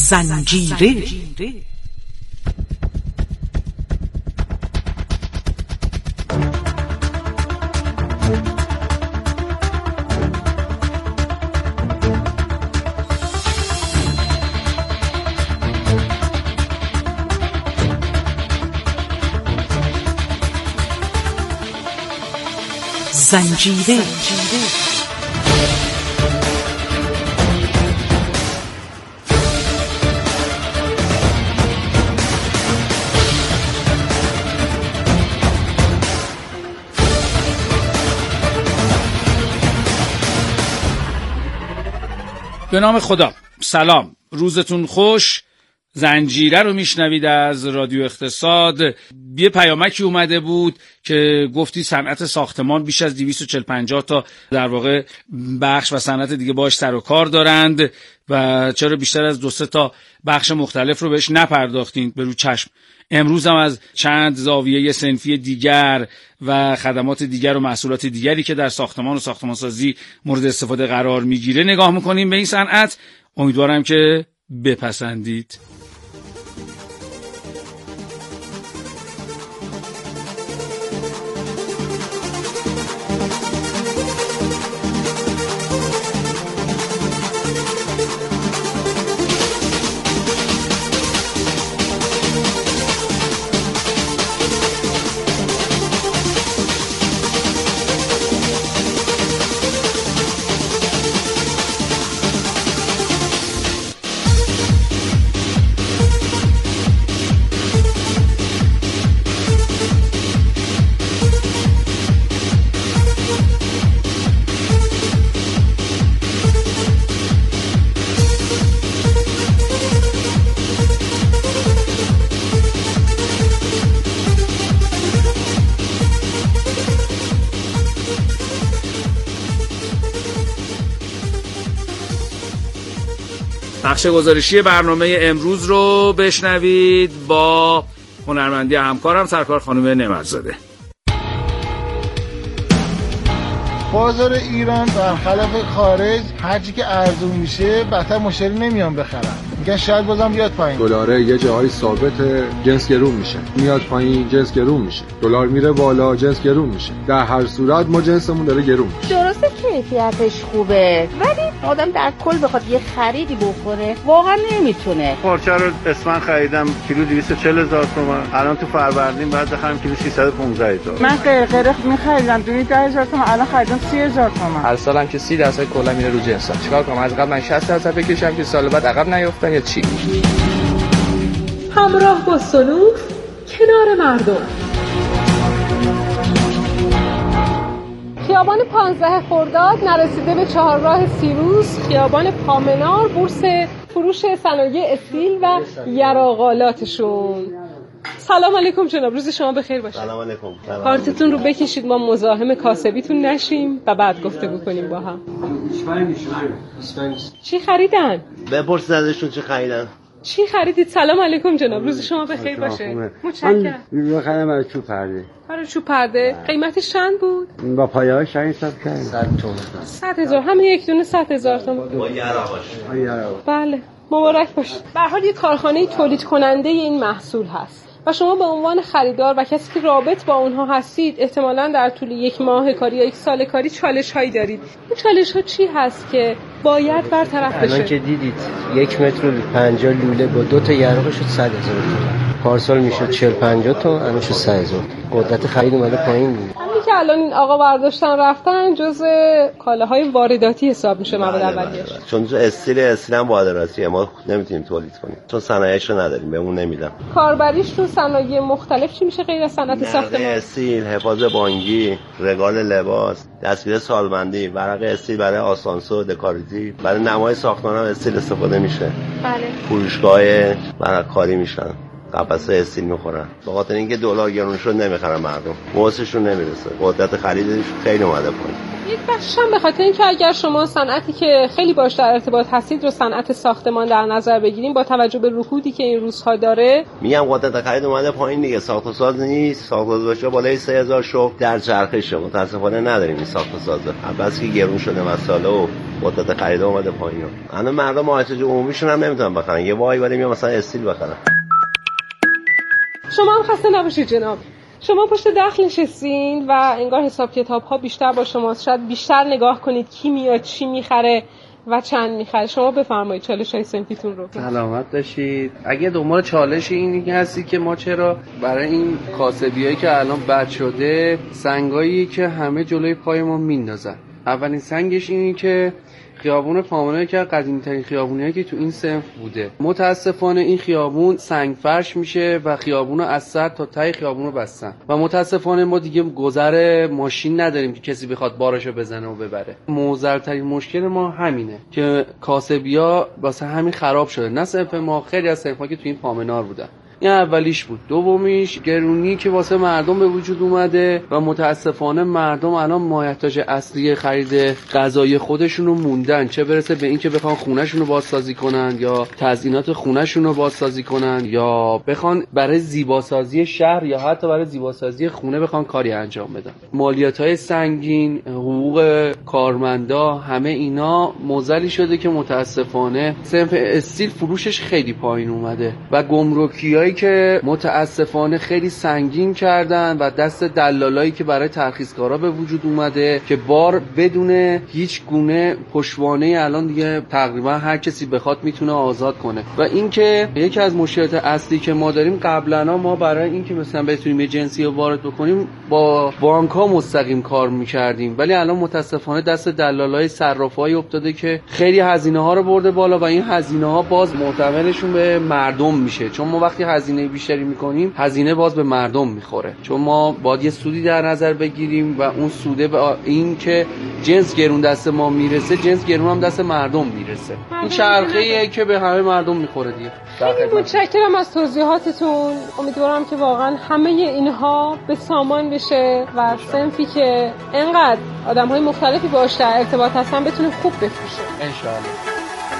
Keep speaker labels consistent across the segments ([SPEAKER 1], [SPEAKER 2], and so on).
[SPEAKER 1] زنجیره. زنجیره.
[SPEAKER 2] به نام خدا. سلام، روزتون خوش. زنجیره رو میشنوید از رادیو اقتصاد. یه پیامکی اومده بود که گفتی صنعت ساختمان بیش از 240-50 تا در واقع بخش و صنعت دیگه باش سر و کار دارند و چرا بیشتر از 2-3 تا بخش مختلف رو بهش نپرداختین به رو چشم. امروز هم از چند زاویه صنفی دیگر و خدمات دیگر و محصولات دیگری که در ساختمان و ساختمانسازی مورد استفاده قرار میگیره نگاه میکنیم به این صنعت. امیدوارم که بپسندید. بخش گزارشی برنامه امروز رو بشنوید با هنرمندی همکارم سرکار خانم نعمت‌زاده.
[SPEAKER 3] بازار ایران برخلاف خارج هرچی که ارزون میشه بدتر مشتری نمیان بخرن، میگن شاید بازم بیاد پایین.
[SPEAKER 4] دلار یه جایی ثابته، جنس گرون میشه، میاد پایین جنس گرون میشه، دلار میره بالا جنس گرون میشه. در هر صورت ما جنسمون داره گرون میشه.
[SPEAKER 5] درسته کیفیتش خوبه ولی آدم در کل بخواد یه خریدی بکنه واقعا نمیتونه.
[SPEAKER 6] پارچه رو اسفند خریدم کیلو 240,000 تومان، الان تو فروردین بعد بخرم کیلو 315,000.
[SPEAKER 7] من قرقره می‌خریدم دونی 10,000 تومان، الان خریدم 30,000 تومان.
[SPEAKER 8] هر سالم که 30% کلا میره رو جنسا. چیکار کنم؟ از قبل من 60% بکشم که سال بعد عقب نیافتم یا چی؟
[SPEAKER 9] همراه با صنوف کنار مردم. خیابان 15 خرداد نرسیده به چهارراه سیروس، خیابان پامنار، بورس فروش صنایع استیل و یراقالاتشون. سلام علیکم جناب، روز شما بخیر باشه.
[SPEAKER 10] سلام علیکم.
[SPEAKER 9] کارتتون رو بکشید ما مزاحم کاسبیتون نشیم و بعد گفتگو کنیم با هم. چی خریدن؟
[SPEAKER 10] بپرسید ازشون چی خریدن.
[SPEAKER 9] چی خریدید؟ سلام علیکم جناب، روز شما بخیر باشه. متشکرم.
[SPEAKER 11] من خریدم برای چوب پرده.
[SPEAKER 9] برای چوب پرده قیمتش چند بود؟
[SPEAKER 11] با پایه‌هاش چند حساب کردیم؟
[SPEAKER 10] 100 تومان.
[SPEAKER 9] 100,000 همین یک دونه 100,000 تومان.
[SPEAKER 10] با یراقاش.
[SPEAKER 9] بله مبارک باشه. به هر حال یک کارخانه تولید کننده این محصول هست و شما به عنوان خریدار و کسی که رابط با اونها هستید احتمالاً در طول یک ماه کاری یا یک سال کاری چالش‌هایی دارید. این چالش‌ها چی هست که باید برطرف بشه؟
[SPEAKER 11] الان که دیدید 1 متر و 50 لوله با 2 تا یراق شد 100,000 تومان. پارسال میشد 40-50 تا، الان شد 100,000. قدرت خرید اومده پایین.
[SPEAKER 9] همین که الان این آقا برداشتن رفتن جزء کالاهای وارداتی حساب میشه مواد اولیه‌اش.
[SPEAKER 10] چون استیل هم وارداتیه، ما نمیتونیم تولید کنیم چون صنایعش رو نداریم، بهمون نمیدن.
[SPEAKER 9] کاربریش تو صنایع مختلف چی میشه غیر از صنعت ساختمان؟
[SPEAKER 10] استیل، حفاظ بانکی، رگال لباس، دستگیر سالمندی، ورق استیل برای آسانسور، دکاریتی، برای نمای ساختمان هم استیل استفاده میشه.
[SPEAKER 9] بله.
[SPEAKER 10] فروشگاه ورقکاری میشن. قفسه استیل میخورن. به خاطر اینکه دلار گرون شد نمیخرن مردم، موسشون نمیرسه، قدرت خریدش خیلی اومده پایین.
[SPEAKER 9] یک بخشش هم به خاطر اینکه اگر شما صنعتی که خیلی باش در ارتباط هستید رو صنعت ساختمان در نظر بگیریم، با توجه به رکودی که این روزها داره،
[SPEAKER 10] میگم قدرت خرید اومده پایین دیگه. ساخت و ساز نیست، ساخت و ساز بالای 3000 شغل در چرخشه. متاسفانه نداریم این ساخت و سازه، بس که گرون شده مساله و قدرت خرید اومده پایین. الان مردم احتیاج عمومیشون هم نمیتونن بخرن، یه وای ولی میام مثلا استیل بخرن.
[SPEAKER 9] شما هم خسته نباشید جناب. شما پشت دخل نشستین و انگار حساب کتاب ها بیشتر با شماست. شاید بیشتر نگاه کنید کی میاد چی میخره و چند میخره. شما بفرمایید چالش های صنفیتون رو.
[SPEAKER 8] سلامت باشید. اگه دنبال چالش اینی هستی که ما چرا برای این کاسبیایی که الان بد شده سنگایی که همه جلوی پای ما میندازن. اولین سنگش اینی که خیابون پامنه که قدیمی‌ترین خیابونیه که تو این صنف بوده. متاسفانه این خیابون سنگ فرش میشه و خیابونو از سر تا ته خیابونو بستن و متاسفانه ما دیگه گذر ماشین نداریم که کسی بخواد بارشو بزنه و ببره. موزلترین مشکل ما همینه که کاسبیا واسه همین خراب شده. نه صنف ما، خیلی از صنف‌ها که تو این پامنار بودن. این اولیش بود. دومیش گرونی که واسه مردم به وجود اومده و متاسفانه مردم الان مایحتاج اصلی خرید غذای خودشونو موندن، چه برسه به این که بخوان خونه‌شونو بازسازی کنن یا تزیینات خونه‌شونو بازسازی کنن یا بخوان برای زیباسازی شهر یا حتی برای زیباسازی خونه بخوان کاری انجام بدن. مالیات‌های سنگین، حقوق کارمندا، همه اینا موزلی شده که متاسفانه صنف استیل فروشش خیلی پایین اومده و گمرکیای که متاسفانه خیلی سنگین کردن و دست دلالایی که برای ترخیصکارا به وجود اومده که بار بدون هیچ گونه پشتوانه الان دیگه تقریبا هر کسی بخواد میتونه آزاد کنه. و اینکه یکی از مشکلات اصلی که ما داریم، قبلا ما برای اینکه مثلا بتونیم یه جنسی رو وارد بکنیم با بانک‌ها مستقیم کار میکردیم، ولی الان متاسفانه دست دلالای صرافای افتاده که خیلی هزینه‌ها رو برده بالا و این هزینه‌ها باز معتمدشون به مردم میشه، چون ما وقتی هزینه بیشتری میکنیم هزینه باز به مردم میخوره، چون ما باید یه سودی در نظر بگیریم و اون سوده به این که جنس گرون دست ما میرسه، جنس گرون هم دست مردم میرسه. این چرخه‌ایه که به همه مردم میخوره دیگه.
[SPEAKER 9] خیلی متشکرم از توضیحاتتون. امیدوارم که واقعا همه اینها به سامان بشه و صنفی که انقدر آدم‌های مختلفی باهاش در ارتباط هستن بتونه خوب بفروشه
[SPEAKER 8] ان شاءالله.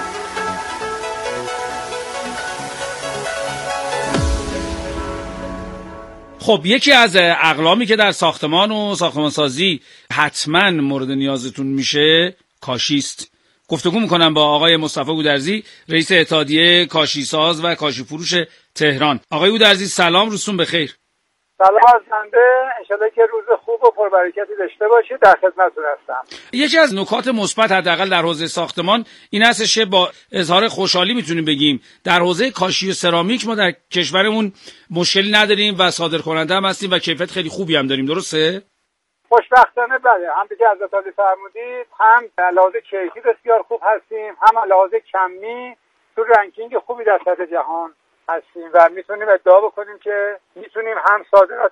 [SPEAKER 2] خب یکی از اقلامی که در ساختمان و ساختمانسازی حتما مورد نیازتون میشه کاشیست. گفتگو میکنم با آقای مصطفی گودرزی، رئیس اتحادیه کاشیساز و کاشی فروش تهران. آقای گودرزی سلام، روزتون بخیر.
[SPEAKER 12] سلام ارزنده، انشالله که روز خوب و پربرکتی داشته باشید. در خدمتتون هستم.
[SPEAKER 2] یکی از نکات مثبت حداقل در حوزه ساختمان این هستش که با اظهار خوشحالی میتونیم بگیم در حوزه کاشی و سرامیک ما در کشورمون مشکلی نداریم و صادرکننده هم هستیم و کیفیت خیلی خوبی هم داریم. درسته؟
[SPEAKER 12] خوشبختانه بله، هم که حضرت عالی فرمودید، هم لحاظ کیفی بسیار خوب هستیم، هم لحاظ کمی تو رنکینگ خوبی در سطح جهان هستیم و میتونیم ادعا بکنیم که میتونیم هم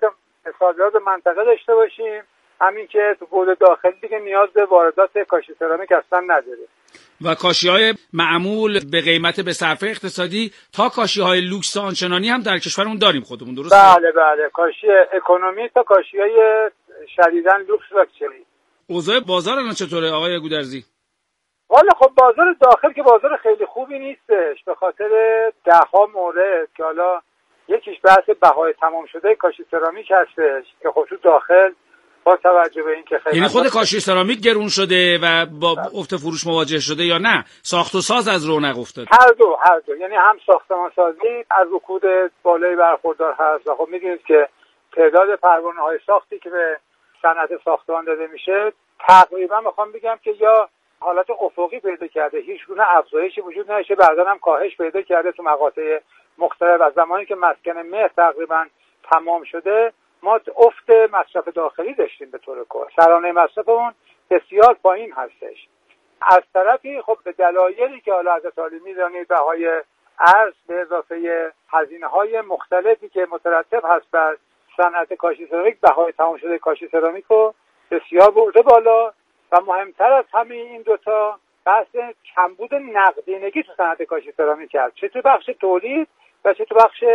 [SPEAKER 12] صادرات منطقه داشته باشیم، همین که تو بود داخلی دیگه نیاز به واردات کاشی سرامیک اصلا نداره.
[SPEAKER 2] و کاشی‌های معمول به قیمت به صرفه اقتصادی تا کاشی‌های لوکس آنچنانی هم در کشورمون داریم خودمون. درسته؟
[SPEAKER 12] بله، کاشی اکونومی تا کاشی‌های شدیداً لوکس و لکچری.
[SPEAKER 2] اوضاع بازار الان چطوره آقای گودرزی؟
[SPEAKER 12] والا خب بازار داخل که بازار خیلی خوبی نیستش، به خاطر ده‌ها مورد که حالا یکیش بحث بهای تمام شده کاشی سرامیک هستش که خب تو داخل با توجه به این که خیلی،
[SPEAKER 2] یعنی خود کاشی سرامیک گرون شده و با افت فروش مواجه شده یا نه ساخت و ساز از رونق افتاد؟
[SPEAKER 12] هر دو، یعنی هم ساختمان سازی از رکود بالایی برخوردار هست و خب می‌دونید که تعداد پروانه‌های ساختی که به صنعت ساختمان داده میشه تقریبا میخوام بگم که یا حالت افقی پیدا کرده، هیچ گونه افزایشی وجود نداشته، بعداً هم کاهش پیدا کرده تو مقاطع مختلف. از زمانی که مسکن مهر تقریبا تمام شده ما افت مصرف داخلی داشتیم، به طور کل سرانه مصرفمون بسیار پایین هستش. از طرفی خب به دلایلی که حالا حضرت عالی می‌دونید، بهای ارز به اضافه هزینه‌های مختلفی که مترتب هست بر صنعت کاشی سرامیک، بهای تمام شده کاشی سرامیک رو بسیار برده بالا و مهمتر از همه این دوتا بحث کمبود نقدینگی تو صنعت کاشی سرامیک هست، چه تو بخش تولید و چه تو بخش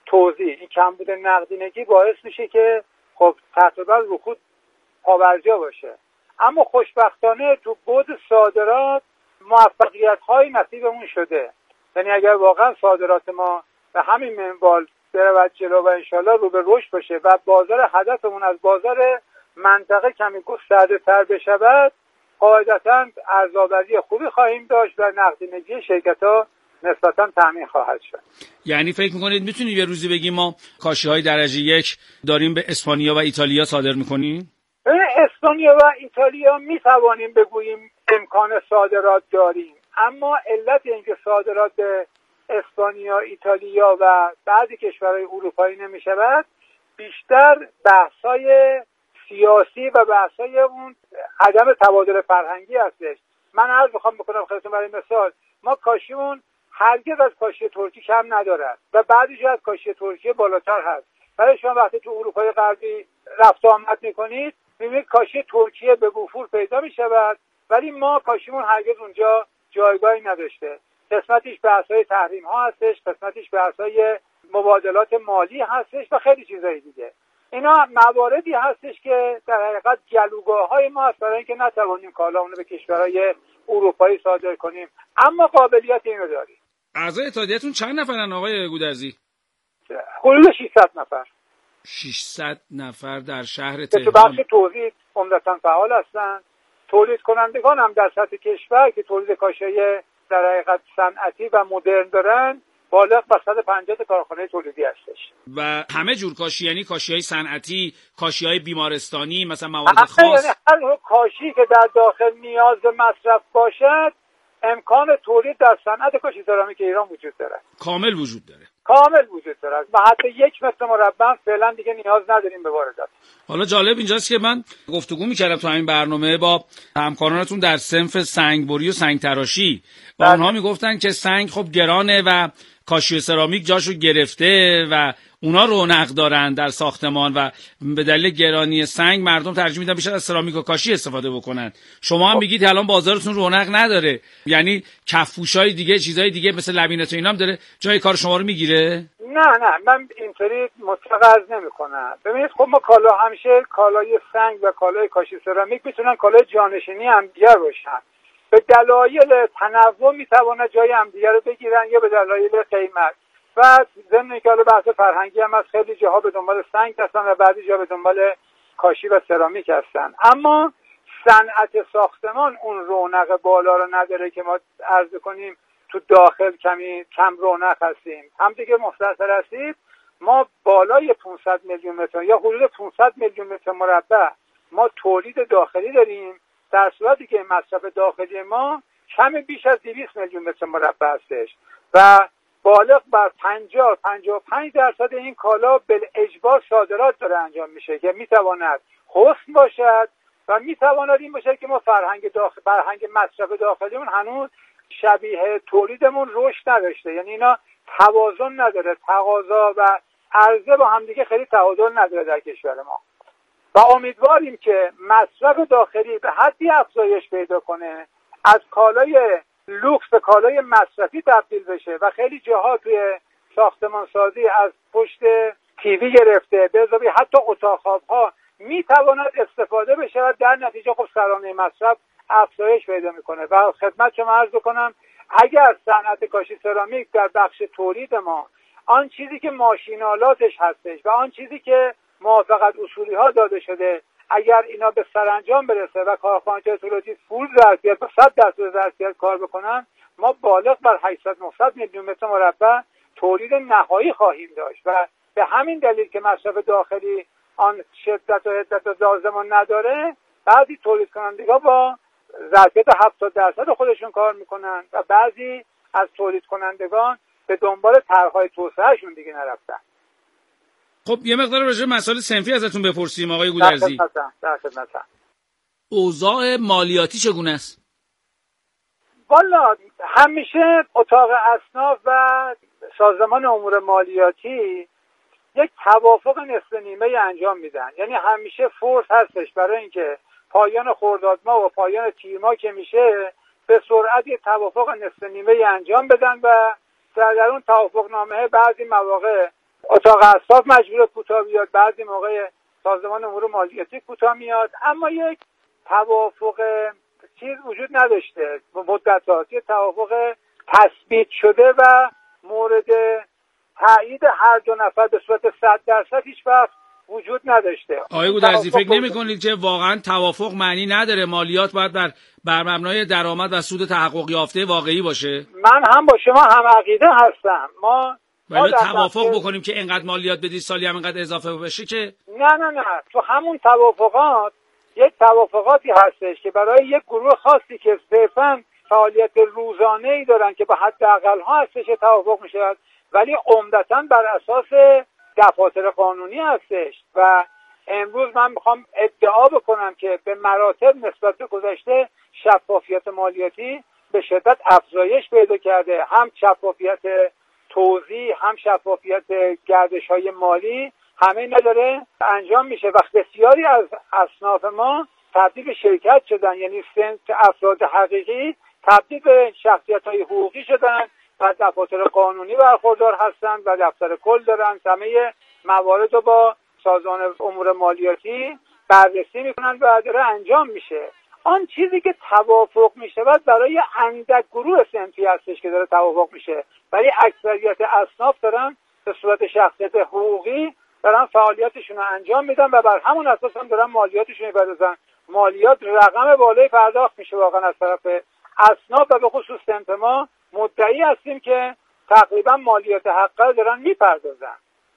[SPEAKER 12] توزیع، این کمبود نقدینگی باعث میشه که خب تقریبا رکود پابرجا باشه. اما خوشبختانه تو بعد صادرات موفقیت‌های نصیبمون شده. یعنی اگر واقعا صادرات ما به همین منوال برود جلو و انشالله رو به رشد باشه و بازار هدفمون از بازار منطقه کمی گسترده‌تر بشود، قاعدتاً ارزآوری خوبی خواهیم داشت و نقدینگی شرکت‌ها نسبتاً تامین خواهد شد.
[SPEAKER 2] یعنی فکر می‌کنید میتونید یه روزی بگیم ما کاشی‌های درجه 1 داریم به اسپانیا و ایتالیا صادر می‌کنیم؟
[SPEAKER 12] اسپانیا و ایتالیا می‌توانیم بگوییم امکان صادرات داریم، اما علت اینکه صادرات به اسپانیا، ایتالیا و بعضی کشورهای اروپایی نمی‌شود بیشتر بحث‌های سیاسی و بحث‌های اون عدم تبادل فرهنگی هستش. من عرض می‌خوام بکنم خدمتتون، برای مثال ما کاشیمون هرگز از کاشی ترکی کم ندارد و بعضی جا از کاشی ترکیه بالاتر هست. برای شما وقتی تو اروپای غربی رفت و آمد می‌کنید می‌بینید کاشی ترکیه به وفور پیدا می‌شود، ولی ما کاشیمون هرگز اونجا جایگاهی نداشته. قسمتیش بحث‌های تحریم‌ها هستش، قسمتیش بحث‌های مبادلات مالی هستش و خیلی چیزای دیگه. اینا مواردی هستش که در حقیقت گلوگاه‌های ما هست برای اینکه نتوانیم کالاونو به کشورهای اروپایی صادر کنیم، اما قابلیت اینو داریم.
[SPEAKER 2] اعضای اتحادیه‌تون چند نفرن آقای گودرزی؟
[SPEAKER 12] حدود 600 نفر.
[SPEAKER 2] 600 نفر در شهر
[SPEAKER 12] تهران. تو بخش تولید عمدتاً فعال هستن. تولید کنندگان هم در سطح کشور که تولید کاشی‌های در حقیقت صنعتی و مدرن دارن بالغ بر 150 کارخانه تولیدی هستش.
[SPEAKER 2] و همه جور کاشی، یعنی کاشی‌های صنعتی، کاشی‌های بیمارستانی، مثلا مواد خاص.
[SPEAKER 12] یعنی هر نوع کاشی که در داخل نیاز به مصرف باشد امکان تولید در صنعت کاشی سرامیک ایران وجود دارد.
[SPEAKER 2] کامل وجود داره.
[SPEAKER 12] کامل وجود دارد. ما حتی 1 متر مربع فعلا دیگه نیاز نداریم به واردات.
[SPEAKER 2] حالا جالب اینجاست که من گفتگو می‌کردم تو همین برنامه با همکارانتون در صنف سنگبری و سنگ تراشی و اونها میگفتن که سنگ خب گرانه و کاشی سرامیک جاشو گرفته و اونا رونق دارن در ساختمان و به دلیل گرانی سنگ مردم ترجیح میدن بیشتر از سرامیک و کاشی استفاده بکنن. شما هم میگید الان بازارتون رونق نداره، یعنی کفپوشای دیگه، چیزای دیگه مثل لبینت و اینا هم داره جای کار شما رو میگیره؟
[SPEAKER 12] نه من اینطوری مطلق عرض نمی‌کنم. ببینید خب ما کالا همیشه کالای سنگ و کالای کاشی سرامیک میتونن کالای جانشینی هم دیگر باشن. به دلایل تنوع میتواند جای هم دیگر رو بگیرن یا به دلایل قیمت. و ضمن که حالا بحث فرهنگی هم از خیلی جاها به دنبال سنگ هستن و بعضی جاها به دنبال کاشی و سرامیک هستن. اما صنعت ساختمان اون رونق بالا رو نداره که ما عرض کنیم تو داخل کم رونق هستیم. هم دیگه مستحضر هستید ما بالای 500 میلیون متر یا حدود 500 میلیون متر مربع ما تولید داخلی داریم، در صورتی که مصرف داخلی ما کم بیش از 200 میلیون متر مربع هستش و بالغ بر 50-55% این کالا بالاجبار صادرات داره انجام میشه که میتواند حسن باشد و میتواند این باشه که ما فرهنگ مصرف داخلیمون هنوز شبیه تولیدمون رشد نداشته. یعنی اینا توازن نداره، تقاضا و عرضه با هم دیگه خیلی تعادل نداره در کشور ما و امیدواریم که مصرف داخلی به حدی افزایش پیدا کنه از کالای لوکس به کالای مصرفی تبدیل بشه و خیلی جاها توی ساختمان سازی از پشت تیوی گرفته به اضافه حتی اتاق خواب‌ها میتواند استفاده بشه و در نتیجه خب سرانه مصرف افزایش پیدا میکنه. و خدمت شما عرض کنم اگر صنعت کاشی سرامیک در بخش تولید ما آن چیزی که ماشینالاتش هستش و آن چیزی که موافقت اصولی ها داده شده اگر اینا به سرانجام برسه و کارخانه‌های تولیدی فول ظرفیت با 100% ظرفیت کار بکنن ما بالغ بر 800-900 میلیون متر مربع تولید نهایی خواهیم داشت و به همین دلیل که مصرف داخلی آن شدت و حدت و لازم نداره بعضی تولید کنندگان با ظرفیت 70% خودشون کار میکنن و بعضی از تولید کنندگان به دنبال طرح‌های توسعه‌شون دیگه نرفتن.
[SPEAKER 2] خب یه مقدار راجع به مسائل صنفی ازتون بپرسیم آقای گودرزی.
[SPEAKER 12] در خدمتم.
[SPEAKER 2] اوضاع مالیاتی چگونه است؟
[SPEAKER 12] والا همیشه اتاق اصناف و سازمان امور مالیاتی یک توافق نصف نیمه انجام میدن. یعنی همیشه فرص هستش برای اینکه پایان خرداد ماه و پایان تیر ماه که میشه به سرعت یک توافق نصف نیمه انجام بدن و در اون توافق نامه بعضی مواقع اتاق اصلاف مجبور کوتاه بیاد، بعضی موقع سازمان امور مالیاتی کوتاه میاد، اما یک توافق چیز وجود نداشته مدت‌ها، یه توافق تثبیت شده و مورد تایید هر دو نفر به صورت 100% هیچ وقت وجود نداشته.
[SPEAKER 2] آقای گودرزی فکر نمی‌کنید که واقعا توافق معنی نداره؟ مالیات باید بر مبنای درآمد و سود تحقق یافته واقعی باشه.
[SPEAKER 12] من هم با شما هم عقیده هستم. ما
[SPEAKER 2] توافق بکنیم که اینقدر مالیات بدید سالی هم اینقدر اضافه بشه که
[SPEAKER 12] نه تو همون توافقات یک توافقاتی هستش که برای یک گروه خاصی که صرفاً فعالیت روزانه‌ای دارن که به حداقل ها هستش توافق میشه، ولی عمدتاً بر اساس دفاتر قانونی هستش. و امروز من میخوام ادعا بکنم که به مراتب نسبت به گذشته شفافیت مالیاتی به شدت افزایش پیدا کرده، هم شفافیت توزیع هم شفافیت گردش‌های مالی، همه اینا داره انجام میشه و بسیاری از اصناف ما تبدیل به شرکت شدن، یعنی سنت افراد حقیقی تبدیل به شخصیت‌های حقوقی شدن و دفاتر قانونی برخوردار هستند و دفتر کل دارن، همه موارد رو با سازمان امور مالیاتی بررسی میکنن و داره انجام میشه. آن چیزی که توافق میشه برای اندک گروه صنفی هستش که داره توافق میشه، ولی اکثریت اصناف دارن به صورت شخصیت حقوقی دارن فعالیتشون رو انجام میدن و بر همون اساس هم دارن مالیاتشون میپردازن. مالیات رقم بالایی پرداخت میشه واقعا از طرف اصناف و به خصوص صنف ما مدعی هستیم که تقریبا مالیات حقه دارن میپردازن،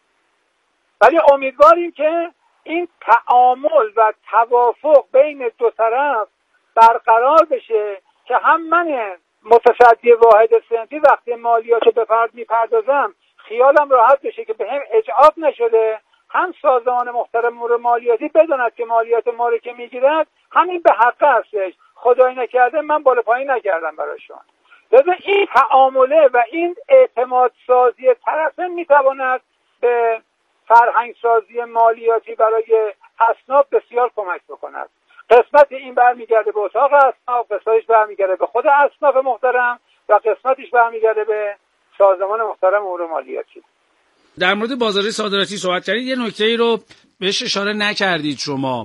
[SPEAKER 12] ولی امیدواریم که این تعامل و توافق بین دو طرف برقرار بشه که هم من متصدی واحد صنفی وقتی مالیات رو میپردازم خیالم راحت بشه که به هم اجعاف نشده، هم سازمان محترم امور مالیاتی بداند که مالیات ما رو که میگیرد همین به حق هستش، خدایی نکرده من بالا پایین نکردم براشون. لذا این تعامله و این اعتماد سازی طرفین میتواند به فرهنگ سازی مالیاتی برای اصناف بسیار کمک بکند. قسمت این برمیگرده به اتاق اصناف، قسمتش برمیگرده به خود اصناف محترم و قسمتش برمیگرده به سازمان محترم امور مالیاتی.
[SPEAKER 2] در مورد بازاری صادراتی صحبت کردید، یه نکته‌ای رو بهش اشاره نکردید شما.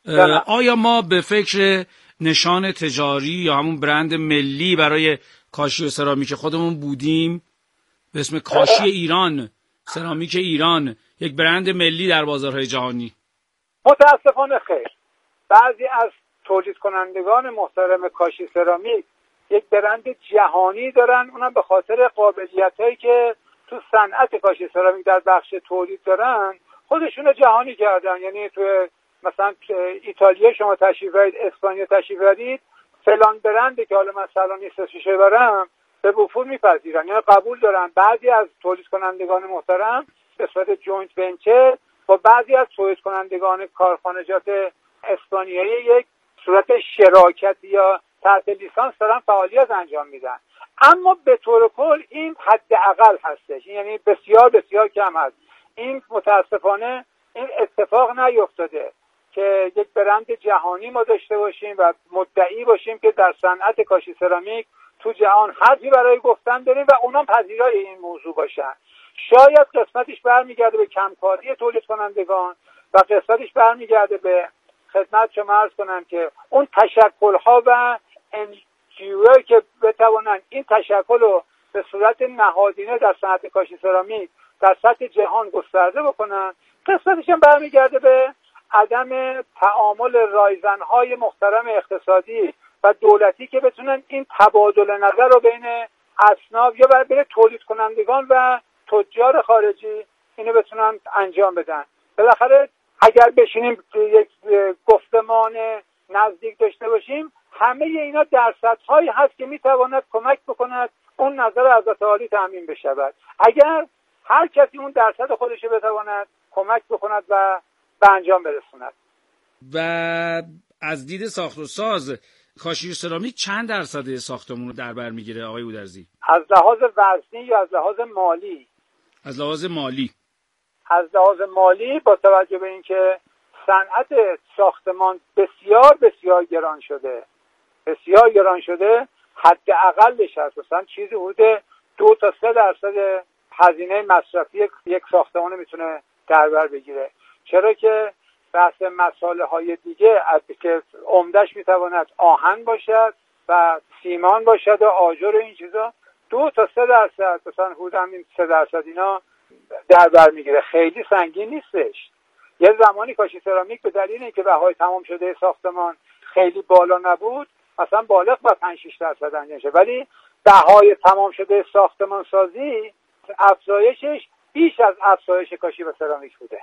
[SPEAKER 2] آیا ما به فکر نشان تجاری یا همون برند ملی برای کاشی و سرامیک خودمون بودیم به اسم کاشی ایران، سرامیک ایران، یک برند ملی در بازارهای جهانی؟
[SPEAKER 12] متاسفانه خیر. بعضی از تولید کنندگان محترم کاشی سرامیک یک برند جهانی دارن، اونم به خاطر قابلیتایی که تو صنعت کاشی سرامیک در بخش تولید دارن خودشون رو جهانی کردن. یعنی تو مثلا ایتالیا شما تشریف برید، اسپانیا تشریف برید، فلان برندی که حالا من سلام نیستش برم به وفور میپذیرن، یعنی قبول دارن. بعضی از تولید کنندگان محترم به صورت جوینت ونچر با بعضی از تولید کنندگان کارخانجات اسپانیایی یک صورت شراکت یا تحت لیسانس دارن فعالیت انجام میدن. اما به طور کل این حداقل هستش، یعنی بسیار بسیار کم هست. این متاسفانه این اتفاق نیفتاده که یک برند جهانی ما داشته باشیم و مدعی باشیم که در صنعت کاشی سرامیک تو جهان حرفی برای گفتن داریم و اونام پذیرای این موضوع باشن. شاید قسمتش برمیگرده به کمکاری تولید کنندگان و قسمتش برمیگرده به خدمت شما عرض کنم که اون تشکل‌ها و NGO که بتوانن این تشکل رو به صورت نهادینه در صنعت کاشی سرامیک در سطح جهان گسترده بکنن. قسمتش هم برمیگرده به عدم تعامل رایزن‌های محترم اقتصادی و دولتی که بتونن این تبادل نظر رو بین اصناف یا بین تولید کنندگان و تجار خارجی اینو بتونن انجام بدن. بالاخره اگر بشینیم یک گفتمان نزدیک داشته باشیم همه اینا درصدهایی هست که میتواند کمک بکند اون نظر حضرت عالی تامین بشود. اگر هر کسی اون درصد خودش بتواند کمک بکند و به انجام برسوند.
[SPEAKER 2] و از دید ساخت و ساز کاشی سرامیک چند درصد ساختمون رو در بر میگیره آقای گودرزی؟
[SPEAKER 12] از لحاظ وزنی یا از لحاظ مالی؟
[SPEAKER 2] از لحاظ مالی.
[SPEAKER 12] از لحاظ مالی با توجه به اینکه صنعت ساختمان بسیار بسیار گران شده حداقلش هست مثلا چیزی حدود 2 تا 3% هزینه مصرفی یک ساختمان میتونه در بر بگیره. چرا که بحث مسائل های دیگه که عمدهش میتواند آهن باشد و سیمان باشد و آجر و این چیزا 2 تا 3% مثلا حدود همین 3% اینا در بر میگیره، خیلی سنگین نیستش. یه زمانی کاشی سرامیک به دلیل اینکه بهای تمام شده ساختمان خیلی بالا نبود مثلا بالغ با 5-6% انجام شه، ولی بهای تمام شده ساختمان سازی افزایشش بیش از افزایش کاشی و سرامیک بوده.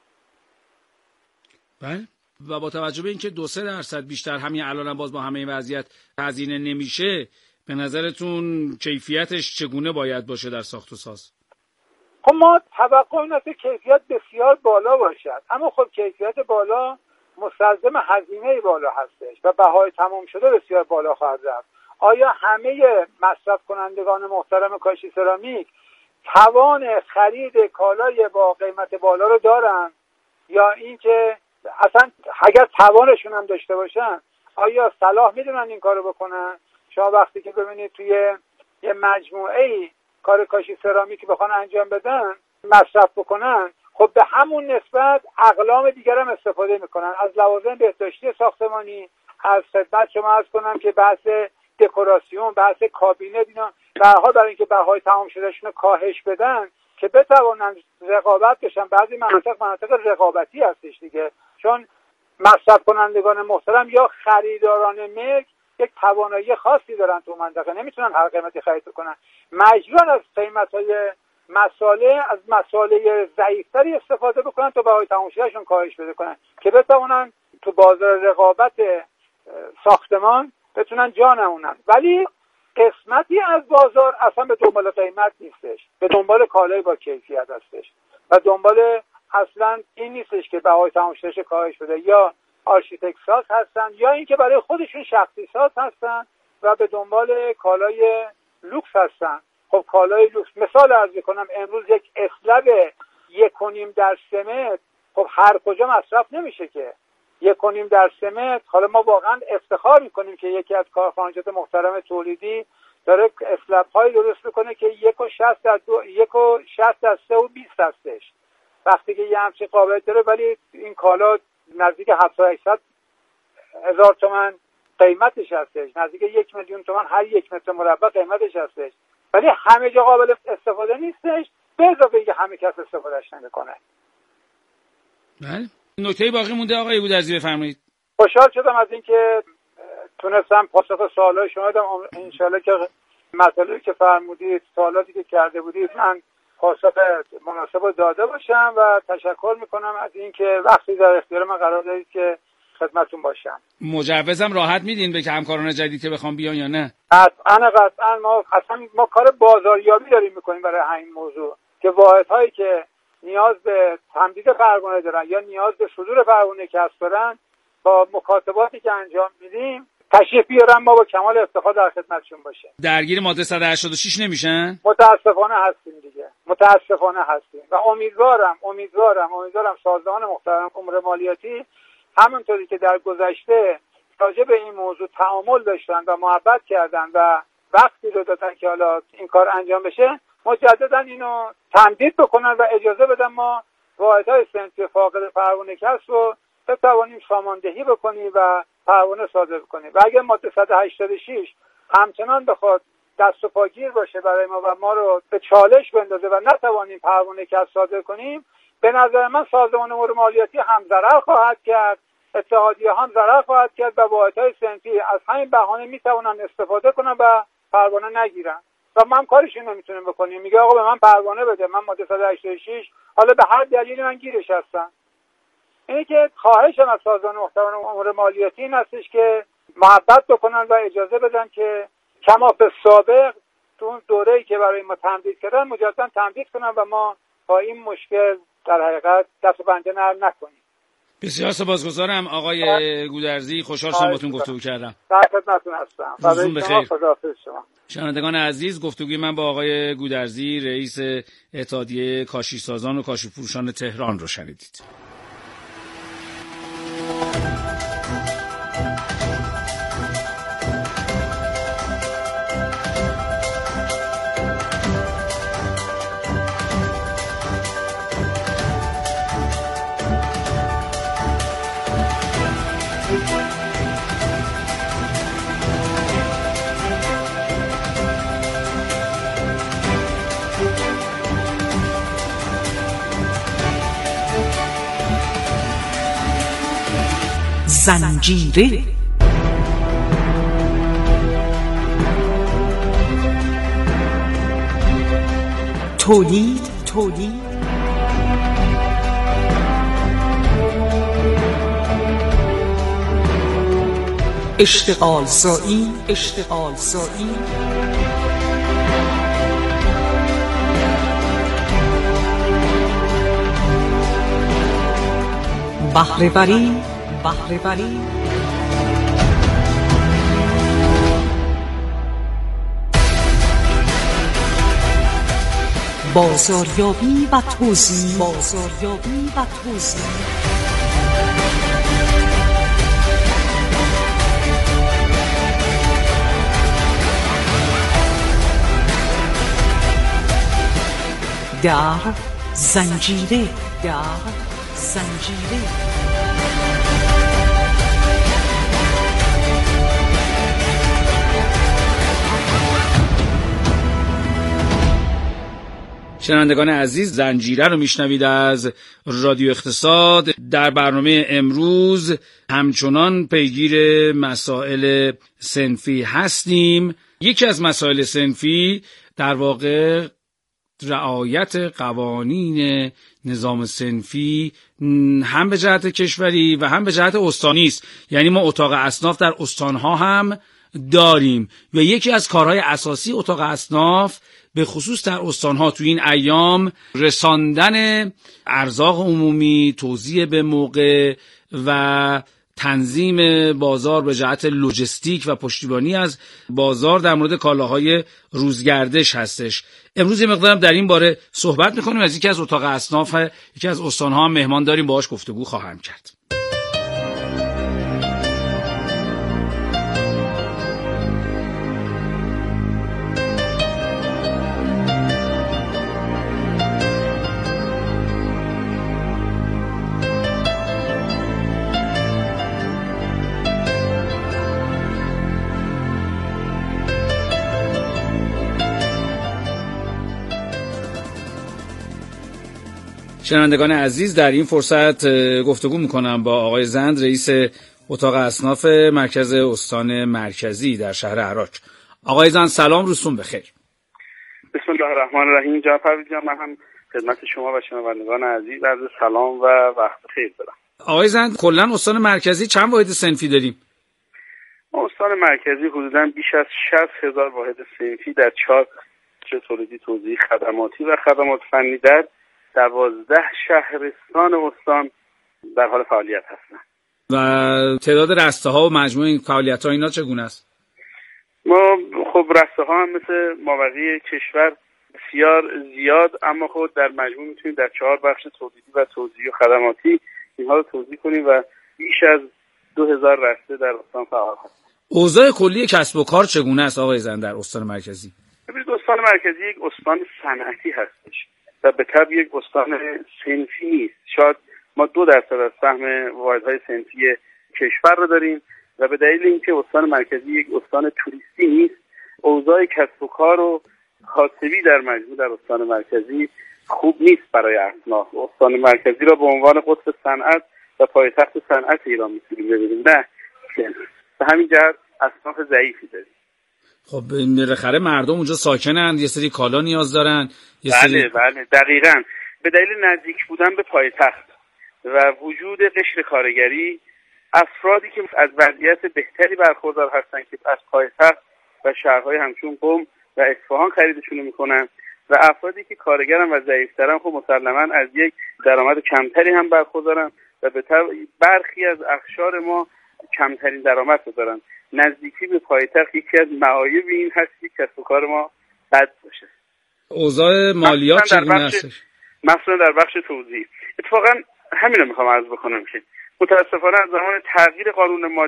[SPEAKER 2] بله. و با توجه به اینکه 2-3% بیشتر همین الان باز با همه این وضعیت هزینه نمیشه، به نظرتون کیفیتش چگونه باید باشه در ساخت و ساز؟
[SPEAKER 12] خب ما توقع این است که کیفیت بسیار بالا باشد، اما خب کیفیت بالا مستلزم هزینه بالا هستش و بهای تمام شده بسیار بالا خواهد رفت. آیا همه مصرف کنندگان محترم کاشی سرامیک توان خرید کالای با قیمت بالا رو دارن، یا اینکه اصلا اگر توانشون هم داشته باشن آیا صلاح میدونن این کارو بکنن؟ شما وقتی که ببینید توی یه مجموعه کار کاشی سرامیک بخوان انجام بدن مصرف بکنن، خب به همون نسبت اقلام دیگر هم استفاده میکنن، از لوازم بهداشتی ساختمانی، از خدمت شما عرض کنم که بحث دکوراسیون، بحث کابینه، اینا به هر حال برای اینکه بهای تمام شدهشون رو کاهش بدن که بتوانن رقابت بشن. بعضی مناطق رقابتی هستش دیگه، چون مصرف کنندگان محترم یا خریداران ملک یک توانایی خاصی دارن تو منطقه، نمیتونن هر قیمتی خرید کنن، مجبورن از قیمت‌های از مساله ضعیف‌تری استفاده بکنن تا بهای تمام شدهشون کاهش بده کنن که بتونن تو بازار رقابت ساختمان بتونن جا نمونن. ولی قسمتی از بازار اصلا به دنبال قیمت نیستش، به دنبال کالای با کیفیت هستش و دنبال اصلا این نیستش که بهای تمام شدهش کاهش بده. یا آرشیتکت ساز هستن یا اینکه برای خودشون شخصی ساز هستن و به دنبال کالای لوکس هستن. خب کالای لوکس مثال عرض کنم، امروز یک اسلب 1.5 متر خب هر کجا مصرف نمیشه که 1.5 متر. حالا ما واقعا افتخار میکنیم که یکی از کارخانجات محترم تولیدی داره اسلب های درست میکنه که 1.60 از 3 و 20 هستش وقتی که یه همچین قابلیت داره، ولی این کالا نزدیک 700,000 تومان قیمتش هستش، نزدیک 1,000,000 تومان هر 1 متر مربع قیمتش هستش، ولی همه جا قابل استفاده نیستش، به اضافه اینکه همه کس استفادهش نمیکنه.
[SPEAKER 2] بله. نکته باقی مونده آقای گودرزی بفرمایید.
[SPEAKER 12] خوشحال شدم از اینکه تونستم پاسخ سوالای شما بدم. انشالله که مطالبی که فرمودید، سوالاتی که کرده بودید من پاسخ مناسب داده باشم و تشکر میکنم از اینکه وقتی در اختیار من قرار دادید که خدمتتون باشم.
[SPEAKER 2] مجوزم راحت میدین به همکاران جدید که بخوام بیان یا نه؟
[SPEAKER 12] قطعا ما کار بازاریابی داریم میکنیم برای همین موضوع که واحدهایی که نیاز به تمدید پروانه دارن یا نیاز به صدور پروانه کسب دارن با مکاتباتی که انجام میدیم تشریف بیارن، ما با کمال افتخار در خدمتشون باشیم.
[SPEAKER 2] درگیر ماده 186 نمیشن؟
[SPEAKER 12] متاسفانه هستیم دیگه، متاسفانه هستیم و امیدوارم سازمان محترم امور مالیاتی همونطوری که در گذشته راجع به این موضوع تعامل داشتن و محبت کردن و وقتی رو دادن که حالا این کار انجام بشه، مجددا اینو تمدید بکنن و اجازه بدن ما واحدهای صنفی فاقد پروانه کسب رو بتوانیم ساماندهی بکنیم و پروانه صادر کنیم. و اگر ماده 186 همچنان بخواد دست و پاگیر باشه برای ما و ما رو به چالش بندازه و نتوانیم پروانه کسب صادر کنیم، به نظر من سازمان امور مالیاتی هم ضرر خواهد کرد، اتحادیه هم ضرر خواهد کرد و واحدهای صنفی از همین بهانه میتوانن استفاده کنن و پروانه نگیرن و ما هم کارشون نمیتونیم بکنیم. میگه آقا به من پروانه بده، من ماده 186 حالا به هر دلیلی من گیرش هستم. اینه که خواهشم از سازمان محترم امور مالیاتی این هستش که محبت بکنن و اجازه بدن که کما به سابق تو اون دوره‌ای که برای ما تمدید کردن مجددا تمدید کنن و ما با این مشکل در حقیقت دست و پنجه نرم نکنیم.
[SPEAKER 2] بسیار سپاسگزارم آقای گودرزی، خوشحال شدم باهاتون گفتگو کردم.
[SPEAKER 12] در خدمتتون هستم.
[SPEAKER 2] روزتون بخیر.
[SPEAKER 12] خداحافظ شما.
[SPEAKER 2] شنوندگان عزیز، گفتگوی من با آقای گودرزی رئیس اتحادیه کاشی سازان و کاشی فروشان تهران رو شنیدید.
[SPEAKER 1] زنجیره. تولید اشتغال زایی بهره وری بازاریابی و توزیع در زنجیره.
[SPEAKER 2] شنوندگان عزیز، زنجیره رو میشنوید از رادیو اقتصاد. در برنامه امروز همچنان پیگیر مسائل صنفی هستیم. یکی از مسائل صنفی در واقع رعایت قوانین نظام صنفی هم به جهت کشوری و هم به جهت استانی است. یعنی ما اتاق اصناف در استانها هم داریم و یکی از کارهای اساسی اتاق اصناف به خصوص در استانها تو این ایام رساندن ارزاق عمومی، توزیع به موقع و تنظیم بازار به جهت لوجستیک و پشتیبانی از بازار در مورد کالاهای روزگردش هستش. امروز یه مقدارم در این باره صحبت می‌کنیم. از یکی از اتاق اصناف یکی از استان‌ها هم مهمان داریم، باهاش گفتگو خواهم کرد. شنوندگان عزیز، در این فرصت گفتگو میکنم با آقای زند، رئیس اتاق اصناف مرکز استان مرکزی در شهر عراق. آقای زند سلام، روزتون بخیر.
[SPEAKER 13] بسم الله الرحمن الرحیم. جعفر جان، من هم خدمت شما و شنوندگان عزیز عرض سلام و وقت خیر دارم.
[SPEAKER 2] آقای زند، کلا استان مرکزی چند واحد صنفی داریم؟
[SPEAKER 13] استان مرکزی حدوداً بیش از 60,000 واحد صنفی در 4 تولیدی، توزیعی، خدماتی و خدمات فنی در 12 شهرستان استان در حال فعالیت هستند.
[SPEAKER 2] و تعداد رسته‌ها و مجموع این فعالیت‌ها اینا چگونه است؟
[SPEAKER 13] ما خب رسته‌ها هم مثل مابقی کشور بسیار زیاد، اما خود در مجموع میتونیم در 4 بخش تولیدی و توزیعی و خدماتی اینها رو توزیع کنیم و بیش از 2000 رسته در استان فعال هست.
[SPEAKER 2] اوضاع کلی کسب و کار چگونه است آقای زند در استان مرکزی؟
[SPEAKER 13] ببینید، استان مرکزی یک استان صنعتی هستش و به طبع یک استان صنفی نیست. شاید ما 2% از سهم واحدهای صنفی کشور رو داریم و به دلیل اینکه استان مرکزی یک استان توریستی نیست، اوضاع کسب و کار و کاسبی در مجموع در استان مرکزی خوب نیست برای اصناف. استان مرکزی را به عنوان قطب صنعت و پایتخت صنعت ایران می‌تونیم ببینیم، نه به همین جهت اصناف ضعیفی داریم.
[SPEAKER 2] خب بالاخره مردم اونجا ساکنن، یه سری کالا نیاز دارن،
[SPEAKER 13] بله دقیقاً. به دلیل نزدیک بودن به پایتخت و وجود قشر کارگری، افرادی که از وضعیت بهتری برخوردار هستن که از پایتخت و شهرهای همچون قم و اصفهان خریدشون میکنن و افرادی که کارگرن و ضعیفترن خب مسلماً از یک درآمد کمتری هم برخوردارن و به طبع برخی از اقشار ما کمترین درآمد دارن. نزدیکی به پایتخت یکی از معایب این هست که کسب و کار ما بد باشه.
[SPEAKER 2] اوضاع مالیات چگونه هستش؟
[SPEAKER 13] مثلا در بخش توزیع اتفاقا همین رو میخوام عرض بکنم که متاسفانه از زمان تغییر قانون مالیات